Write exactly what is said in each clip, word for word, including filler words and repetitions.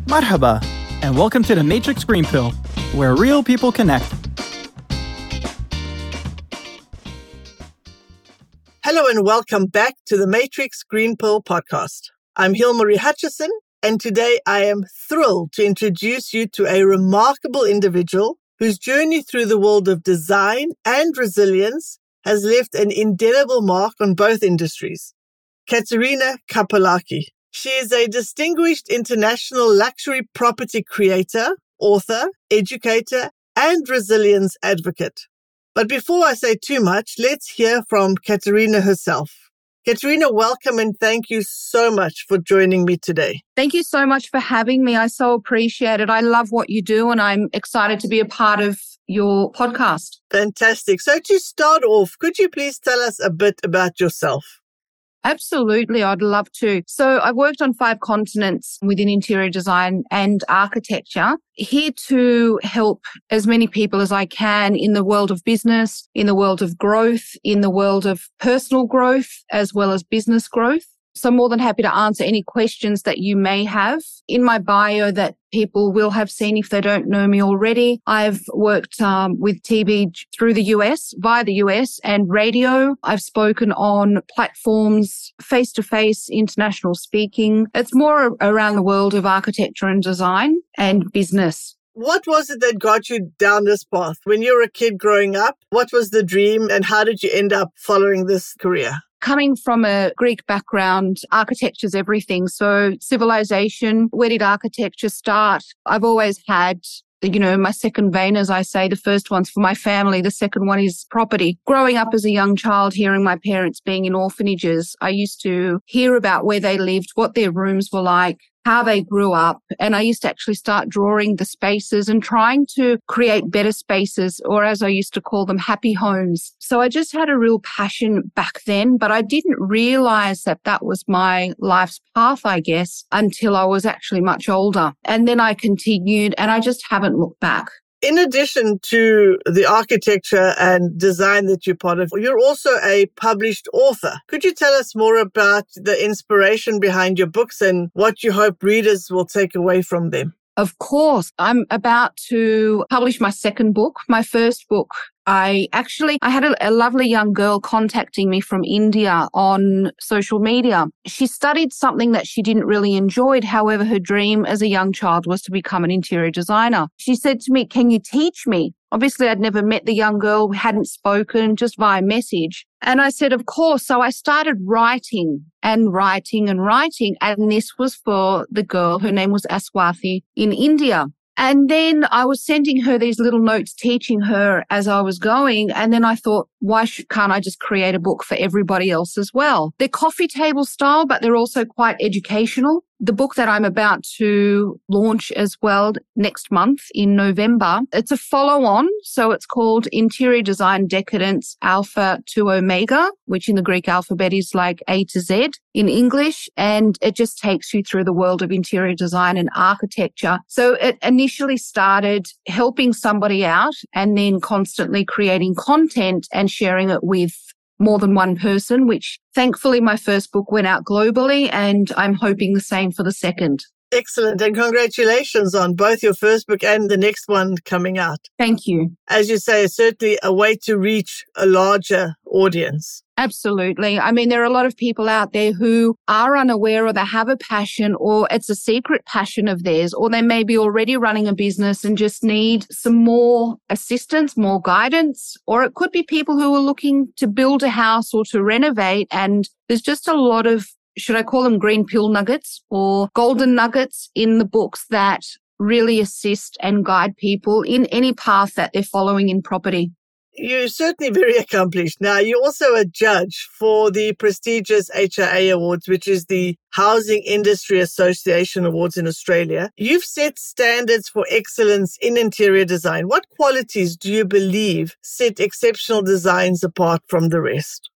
Marhaba, and welcome to the Matrix Green Pill, where real people connect. Hello and welcome back to the Matrix Green Pill podcast. I'm Hilmarie Hutchison, and today I am thrilled to introduce you to a remarkable individual whose journey through the world of design and resilience has left an indelible mark on both industries. Katerina Karpelaki. She is a distinguished international luxury property creator, author, educator, and resilience advocate. But before I say too much, let's hear from Katerina herself. Katerina, welcome and thank you so much for joining me today. Thank you so much for having me. I so appreciate it. I love what you do and I'm excited to be a part of your podcast. Fantastic. So to start off, could you please tell us a bit about yourself? Absolutely, I'd love to. So I've worked on five continents within interior design and architecture, here to help as many people as I can in the world of business, in the world of growth, in the world of personal growth, as well as business growth. So I'm more than happy to answer any questions that you may have. In my bio that people will have seen if they don't know me already, I've worked um, with T V through the U S, via the U S and radio. I've spoken on platforms, face-to-face, international speaking. It's more around the world of architecture and design and business. What was it that got you down this path? When you were a kid growing up, what was the dream and how did you end up following this career? Coming from a Greek background, architecture is everything. So civilization, where did architecture start? I've always had, you know, my second vein, as I say. The first one's for my family. The second one is property. Growing up as a young child, hearing my parents being in orphanages, I used to hear about where they lived, what their rooms were like, how they grew up. And I used to actually start drawing the spaces and trying to create better spaces, or as I used to call them, happy homes. So I just had a real passion back then, but I didn't realize that that was my life's path, I guess, until I was actually much older. And then I continued and I just haven't looked back. In addition to the architecture and design that you're part of, you're also a published author. Could you tell us more about the inspiration behind your books and what you hope readers will take away from them? Of course. I'm about to publish my second book. My first book, I actually, I had a, a lovely young girl contacting me from India on social media. She studied something that she didn't really enjoy. However, her dream as a young child was to become an interior designer. She said to me, "Can you teach me?" Obviously, I'd never met the young girl, we hadn't spoken, just via message. And I said, of course. So I started writing and writing and writing. And this was for the girl, her name was Aswathi, in India. And then I was sending her these little notes, teaching her as I was going. And then I thought, why sh- can't I just create a book for everybody else as well? They're coffee table style, but they're also quite educational. The book that I'm about to launch as well next month in November, it's a follow-on. So it's called Interior Design Decadence Alpha to Omega, which in the Greek alphabet is like A to Z in English. And it just takes you through the world of interior design and architecture. So it initially started helping somebody out and then constantly creating content and sharing it with more than one person, which thankfully my first book went out globally and I'm hoping the same for the second. Excellent. And congratulations on both your first book and the next one coming out. Thank you. As you say, it's certainly a way to reach a larger audience. Absolutely. I mean, there are a lot of people out there who are unaware or they have a passion or it's a secret passion of theirs, or they may be already running a business and just need some more assistance, more guidance, or it could be people who are looking to build a house or to renovate. And there's just a lot of, should I call them green pill nuggets or golden nuggets in the books that really assist and guide people in any path that they're following in property. You're certainly very accomplished. Now, you're also a judge for the prestigious H I A Awards, which is the Housing Industry Association Awards in Australia. You've set standards for excellence in interior design. What qualities do you believe set exceptional designs apart from the rest?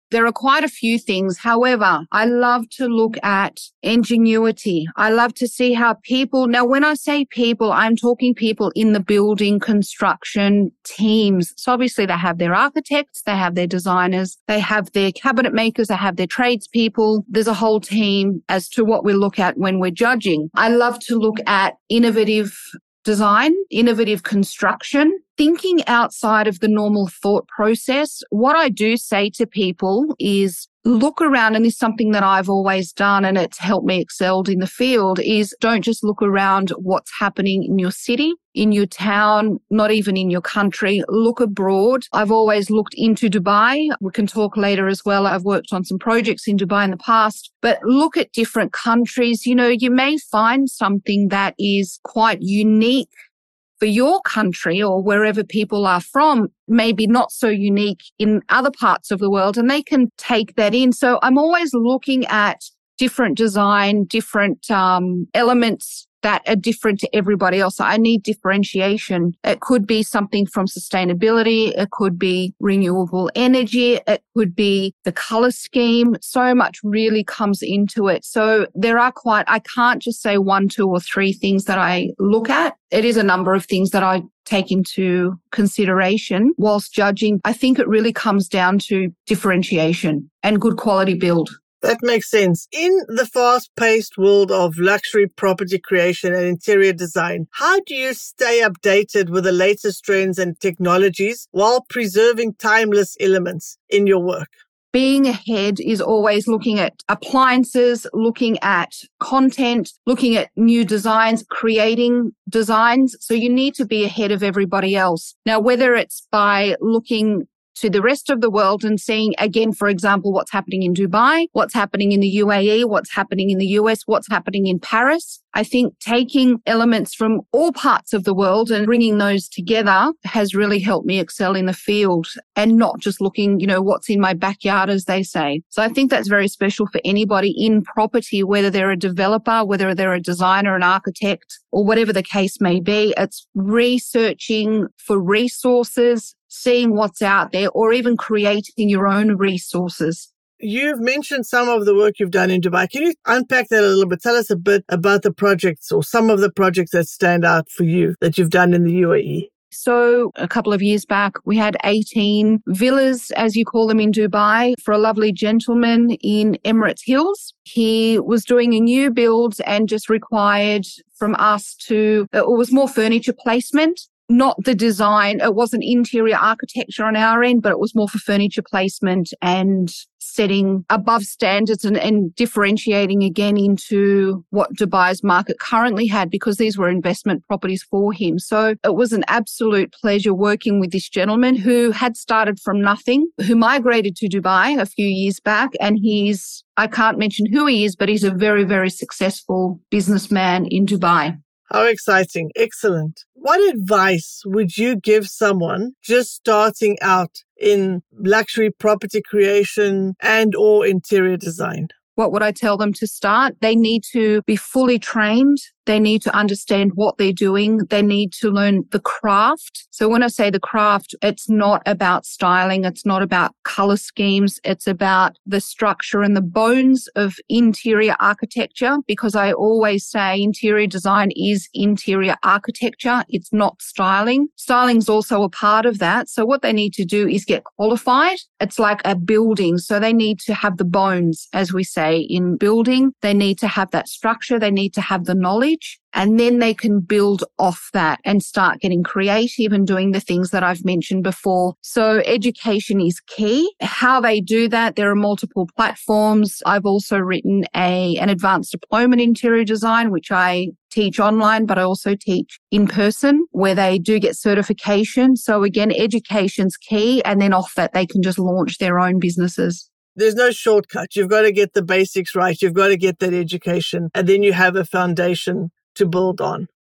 There are quite a few things. However, I love to look at ingenuity. I love to see how people, now when I say people, I'm talking people in the building, construction, teams. So obviously they have their architects, they have their designers, they have their cabinet makers, they have their tradespeople. There's a whole team as to what we look at when we're judging. I love to look at innovative design, innovative construction, thinking outside of the normal thought process. What I do say to people is look around, and this is something that I've always done and it's helped me excel in the field, is don't just look around what's happening in your city, in your town, not even in your country. Look abroad. I've always looked into Dubai. We can talk later as well. I've worked on some projects in Dubai in the past, but look at different countries. You know, you may find something that is quite unique for your country or wherever people are from, maybe not so unique in other parts of the world, and they can take that in. So I'm always looking at different design, different um, elements that are different to everybody else. I need differentiation. It could be something from sustainability. It could be renewable energy. It could be the color scheme. So much really comes into it. So there are quite, I can't just say one, two or three things that I look at. It is a number of things that I take into consideration whilst judging. I think it really comes down to differentiation and good quality build. That makes sense. In the fast-paced world of luxury property creation and interior design, how do you stay updated with the latest trends and technologies while preserving timeless elements in your work? Being ahead is always looking at appliances, looking at content, looking at new designs, creating designs. So you need to be ahead of everybody else. Now, whether it's by looking to the rest of the world and seeing, again, for example, what's happening in Dubai, what's happening in the U A E, what's happening in the U S, what's happening in Paris. I think taking elements from all parts of the world and bringing those together has really helped me excel in the field and not just looking, you know, what's in my backyard, as they say. So I think that's very special for anybody in property, whether they're a developer, whether they're a designer, an architect, or whatever the case may be. It's researching for resources, seeing what's out there, or even creating your own resources. You've mentioned some of the work you've done in Dubai. Can you unpack that a little bit? Tell us a bit about the projects or some of the projects that stand out for you that you've done in the U A E. So a couple of years back, we had eighteen villas, as you call them, in Dubai for a lovely gentleman in Emirates Hills. He was doing a new build and just required from us to, it was more furniture placement. Not the design. It wasn't interior architecture on our end, but it was more for furniture placement and setting above standards and, and differentiating again into what Dubai's market currently had, because these were investment properties for him. So it was an absolute pleasure working with this gentleman who had started from nothing, who migrated to Dubai a few years back. And he's, I can't mention who he is, but he's a very, very successful businessman in Dubai. How exciting. Excellent. What advice would you give someone just starting out in luxury property creation and or interior design? What would I tell them to start? They need to be fully trained. They need to understand what they're doing. They need to learn the craft. So when I say the craft, it's not about styling. It's not about color schemes. It's about the structure and the bones of interior architecture, because I always say interior design is interior architecture. It's not styling. Styling is also a part of that. So what they need to do is get qualified. It's like a building. So they need to have the bones, as we say, in building. They need to have that structure. They need to have the knowledge. And then they can build off that and start getting creative and doing the things that I've mentioned before. So education is key. How they do that, there are multiple platforms. I've also written a an advanced diploma in interior design, which I teach online, but I also teach in person, where they do get certification. So again, education's key. And then off that, they can just launch their own businesses. There's no shortcut. You've got to get the basics right. You've got to get that education, and then you have a foundation to build on.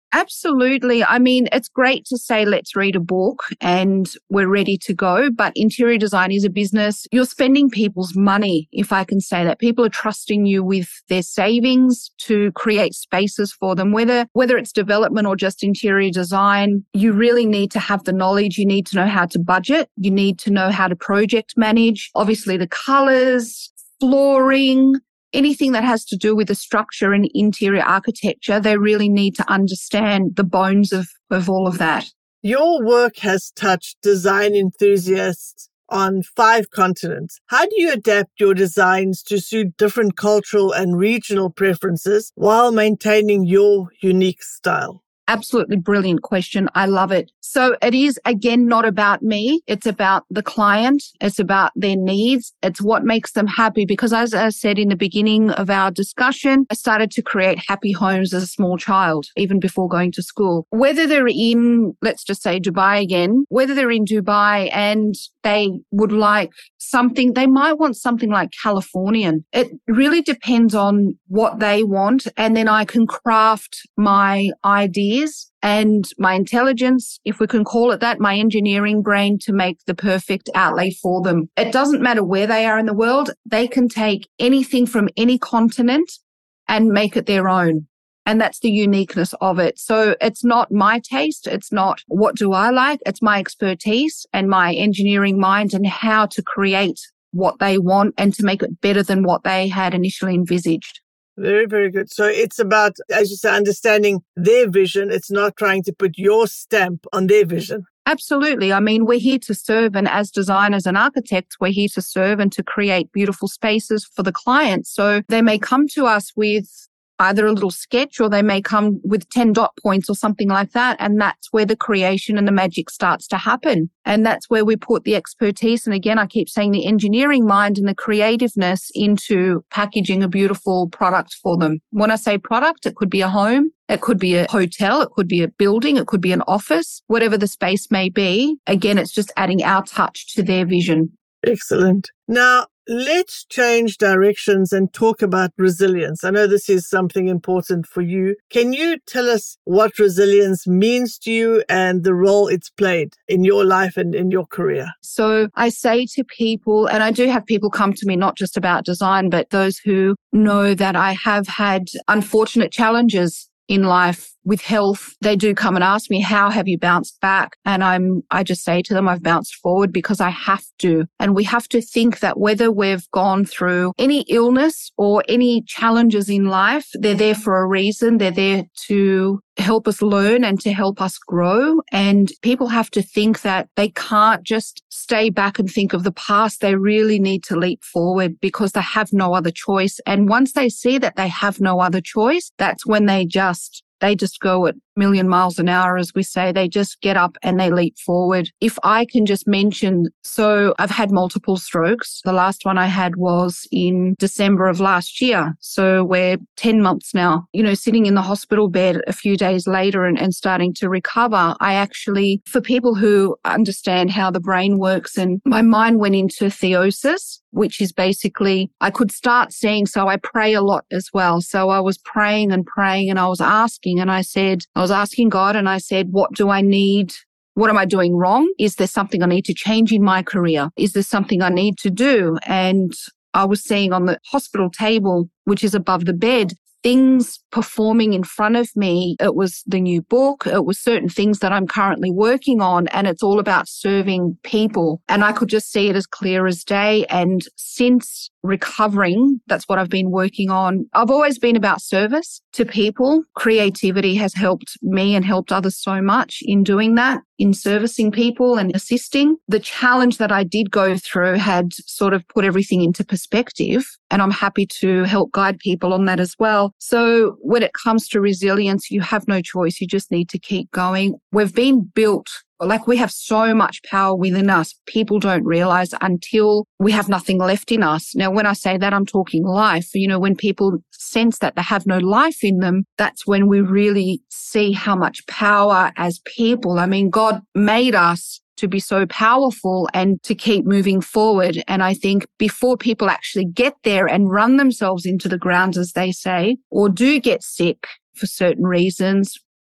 Absolutely. I mean, it's great to say, let's read a book and we're ready to go. But interior design is a business. You're spending people's money, if I can say that. People are trusting you with their savings to create spaces for them, whether, whether it's development or just interior design. You really need to have the knowledge. You need to know how to budget. You need to know how to project manage. Obviously, the colors, flooring, anything that has to do with the structure and interior architecture, they really need to understand the bones of, of all of that. Your work has touched design enthusiasts on five continents. How do you adapt your designs to suit different cultural and regional preferences while maintaining your unique style? Absolutely brilliant question. I love it. So it is, again, not about me. It's about the client. It's about their needs. It's what makes them happy. Because as I said in the beginning of our discussion, I started to create happy homes as a small child, even before going to school. Whether they're in, let's just say Dubai again, whether they're in Dubai and they would like something, they might want something like Californian. It really depends on what they want. And then I can craft my ideas and my intelligence, if we can call it that, my engineering brain to make the perfect outlay for them. It doesn't matter where they are in the world. They can take anything from any continent and make it their own. And that's the uniqueness of it. So it's not my taste. It's not what do I like. It's my expertise and my engineering mind and how to create what they want and to make it better than what they had initially envisaged. Very, very good. So it's about, as you say, understanding their vision. It's not trying to put your stamp on their vision. Absolutely. I mean, we're here to serve. And as designers and architects, we're here to serve and to create beautiful spaces for the client. So they may come to us with either a little sketch or they may come with ten dot points or something like that. And that's where the creation and the magic starts to happen. And that's where we put the expertise. And again, I keep saying the engineering mind and the creativeness into packaging a beautiful product for them. When I say product, it could be a home. It could be a hotel. It could be a building. It could be an office, whatever the space may be. Again, it's just adding our touch to their vision. Excellent. Now, let's change directions and talk about resilience. I know this is something important for you. Can you tell us what resilience means to you and the role it's played in your life and in your career? So I say to people, and I do have people come to me not just about design, but those who know that I have had unfortunate challenges in life with health, they do come and ask me, how have you bounced back? And I'm, I just say to them, I've bounced forward because I have to. And we have to think that whether we've gone through any illness or any challenges in life, they're there for a reason. They're there to help us learn and to help us grow. And people have to think that they can't just stay back and think of the past. They really need to leap forward because they have no other choice. And once they see that they have no other choice, that's when they just They just go at a million miles an hour, as we say. They just get up and they leap forward. If I can just mention, so I've had multiple strokes. The last one I had was in December of last year. So we're ten months now, you know, sitting in the hospital bed a few days later and, and starting to recover. I actually, for people who understand how the brain works, and my mind went into theosis, which is basically, I could start seeing, so I pray a lot as well. So I was praying and praying and I was asking and I said, I was asking God and I said, what do I need? What am I doing wrong? Is there something I need to change in my career? Is there something I need to do? And I was seeing on the hospital table, which is above the bed, things performing in front of me. It was the new book. It was certain things that I'm currently working on, and it's all about serving people. And I could just see it as clear as day. And since recovering, that's what I've been working on. I've always been about service to people. Creativity has helped me and helped others so much in doing that, in servicing people and assisting. The challenge that I did go through had sort of put everything into perspective, and I'm happy to help guide people on that as well. So when it comes to resilience, you have no choice. You just need to keep going. We've been built, like we have so much power within us. People don't realize until we have nothing left in us. Now, when I say that, I'm talking life. You know, when people sense that they have no life in them, that's when we really see how much power as people. I mean, God made us to be so powerful and to keep moving forward. And I think before people actually get there and run themselves into the ground, as they say, or do get sick for certain reasons,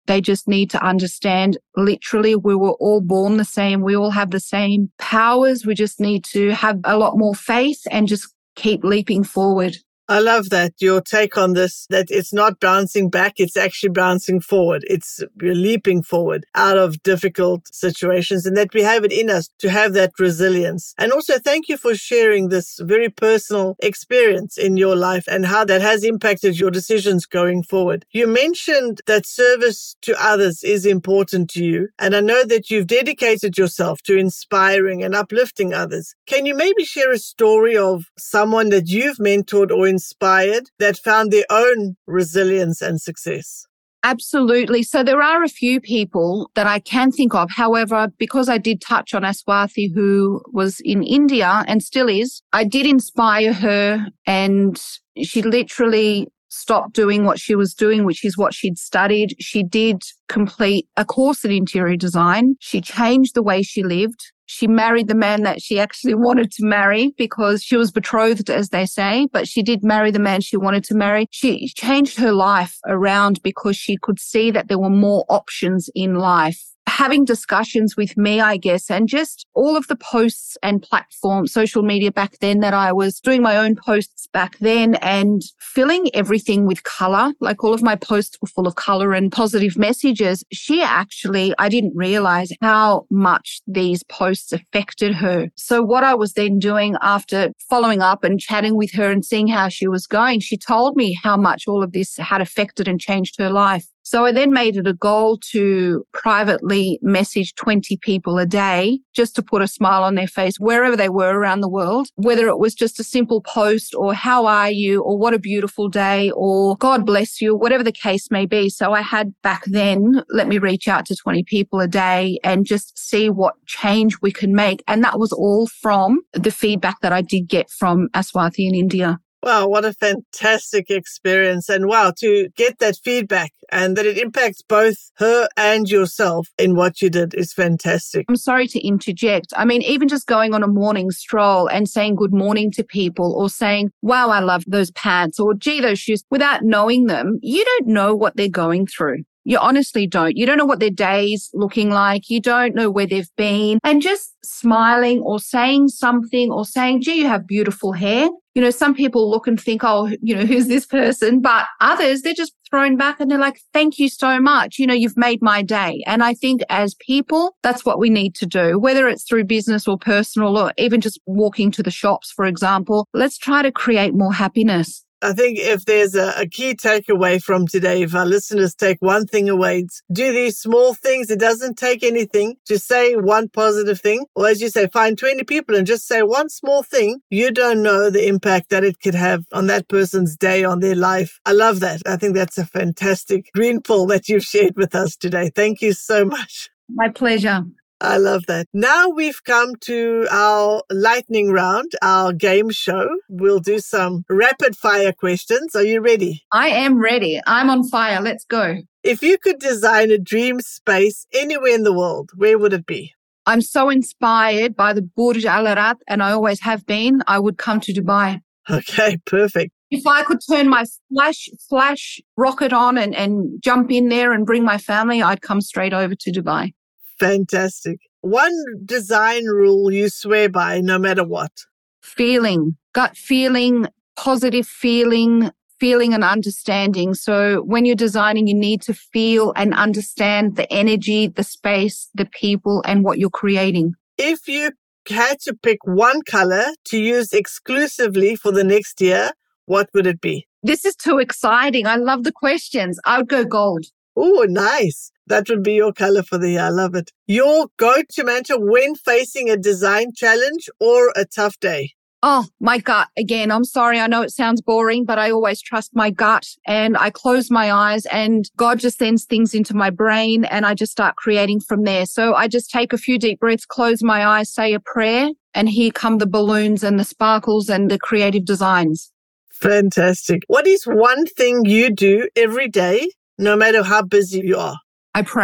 They just need to understand, literally, we were all born the same. We all have the same powers. We just need to have a lot more faith and just keep leaping forward. I love that, your take on this, that it's not bouncing back, it's actually bouncing forward. It's you're leaping forward out of difficult situations, and that we have it in us to have that resilience. And also, thank you for sharing this very personal experience in your life and how that has impacted your decisions going forward. You mentioned that service to others is important to you, and I know that you've dedicated yourself to inspiring and uplifting others. Can you maybe share a story of someone that you've mentored or inspired that found their own resilience and success? Absolutely. So there are a few people that I can think of. However, because I did touch on Aswathi, who was in India and still is, I did inspire her, and she literally stopped doing what she was doing, which is what she'd studied. She did complete a course in interior design. She changed the way she lived. She married the man that she actually wanted to marry because she was betrothed, as they say, but she did marry the man she wanted to marry. She changed her life around because she could see that there were more options in life. Having discussions with me, I guess, and just all of the posts and platforms, social media back then, that I was doing my own posts back then and filling everything with color, like all of my posts were full of color and positive messages. She actually, I didn't realize how much these posts affected her. So what I was then doing after following up and chatting with her and seeing how she was going, she told me how much all of this had affected and changed her life. So I then made it a goal to privately message twenty people a day just to put a smile on their face wherever they were around the world, whether it was just a simple post or how are you or what a beautiful day or God bless you, whatever the case may be. So I had back then, let me reach out to twenty people a day and just see what change we can make. And that was all from the feedback that I did get from Aswathi in India. Wow, what a fantastic experience. And wow, to get that feedback and that it impacts both her and yourself in what you did is fantastic. I'm sorry to interject. I mean, even just going on a morning stroll and saying good morning to people or saying, wow, I love those pants or gee, those shoes, without knowing them, you don't know what they're going through. You honestly don't. You don't know what their day's looking like. You don't know where they've been. And just smiling or saying something or saying, gee, you have beautiful hair. You know, some people look and think, oh, you know, who's this person? But others, they're just thrown back and they're like, thank you so much. You know, you've made my day. And I think as people, that's what we need to do, whether it's through business or personal or even just walking to the shops, for example. Let's try to create more happiness. I think if there's a, a key takeaway from today, if our listeners take one thing away, it's do these small things. It doesn't take anything to say one positive thing. Or as you say, find twenty people and just say one small thing. You don't know the impact that it could have on that person's day, on their life. I love that. I think that's a fantastic green pill that you've shared with us today. Thank you so much. My pleasure. I love that. Now we've come to our lightning round, our game show. We'll do some rapid fire questions. Are you ready? I am ready. I'm on fire. Let's go. If you could design a dream space anywhere in the world, where would it be? I'm so inspired by the Burj Al Arab, and I always have been. I would come to Dubai. Okay, perfect. If I could turn my flash flash rocket on and, and jump in there and bring my family, I'd come straight over to Dubai. Fantastic. One design rule you swear by no matter what? Feeling, gut feeling, positive feeling, feeling and understanding. So when you're designing, you need to feel and understand the energy, the space, the people, and what you're creating. If you had to pick one color to use exclusively for the next year, what would it be? This is too exciting. I love the questions. I would go gold. Oh, nice. That would be your color for the year. I love it. Your go-to mantra when facing a design challenge or a tough day? Oh, my gut. Again, I'm sorry. I know it sounds boring, but I always trust my gut and I close my eyes and God just sends things into my brain and I just start creating from there. So I just take a few deep breaths, close my eyes, say a prayer, and here come the balloons and the sparkles and the creative designs. Fantastic. What is one thing you do every day, no matter how busy you are? I pray.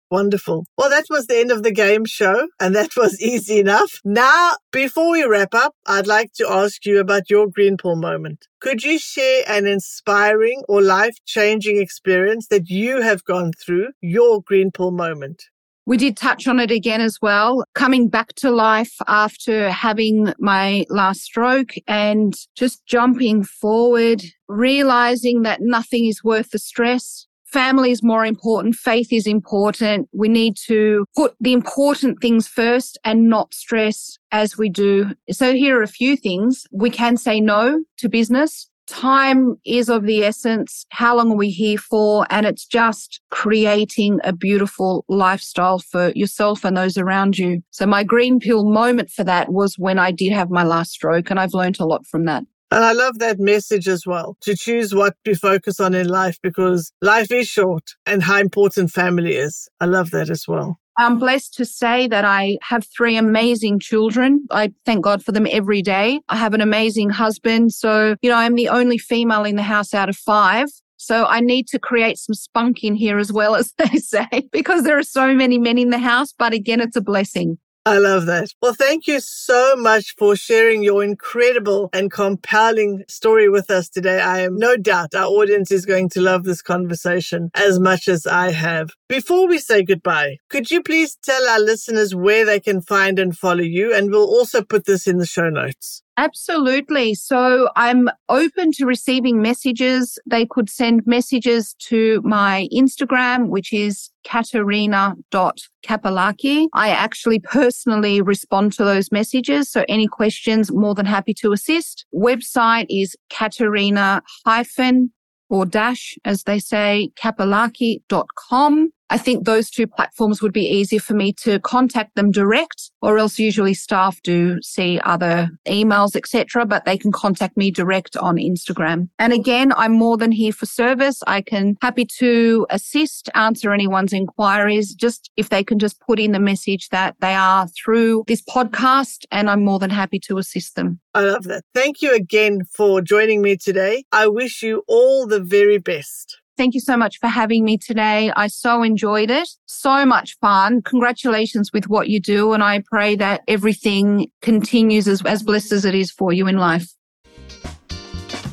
Wonderful. Well, that was the end of the game show, and that was easy enough. Now, before we wrap up, I'd like to ask you about your green pill moment. Could you share an inspiring or life-changing experience that you have gone through, your green pill moment? We did touch on it again as well. Coming back to life after having my last stroke and just jumping forward, realizing that nothing is worth the stress. Family is more important. Faith is important. We need to put the important things first and not stress as we do. So here are a few things. We can say no to business. Time is of the essence. How long are we here for? And it's just creating a beautiful lifestyle for yourself and those around you. So my green pill moment for that was when I did have my last stroke, and I've learned a lot from that. And I love that message as well, to choose what to focus on in life, because life is short and how important family is. I love that as well. I'm blessed to say that I have three amazing children. I thank God for them every day. I have an amazing husband. So, you know, I'm the only female in the house out of five. So I need to create some spunk in here as well, as they say, because there are so many men in the house. But again, it's a blessing. I love that. Well, thank you so much for sharing your incredible and compelling story with us today. I am no doubt our audience is going to love this conversation as much as I have. Before we say goodbye, could you please tell our listeners where they can find and follow you? And we'll also put this in the show notes. Absolutely. So I'm open to receiving messages. They could send messages to my Instagram, which is katerina dot kapalaki. I actually personally respond to those messages. So any questions, more than happy to assist. Website is katerina hyphen or dash, as they say, kapalaki dot com. I think those two platforms would be easier for me to contact them direct, or else usually staff do see other emails, et cetera, but they can contact me direct on Instagram. And again, I'm more than here for service. I can happy to assist, answer anyone's inquiries, just if they can just put in the message that they are through this podcast, and I'm more than happy to assist them. I love that. Thank you again for joining me today. I wish you all the very best. Thank you so much for having me today. I so enjoyed it. So much fun. Congratulations with what you do. And I pray that everything continues as, as blessed as it is for you in life.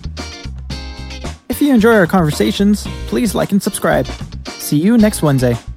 If you enjoy our conversations, please like and subscribe. See you next Wednesday.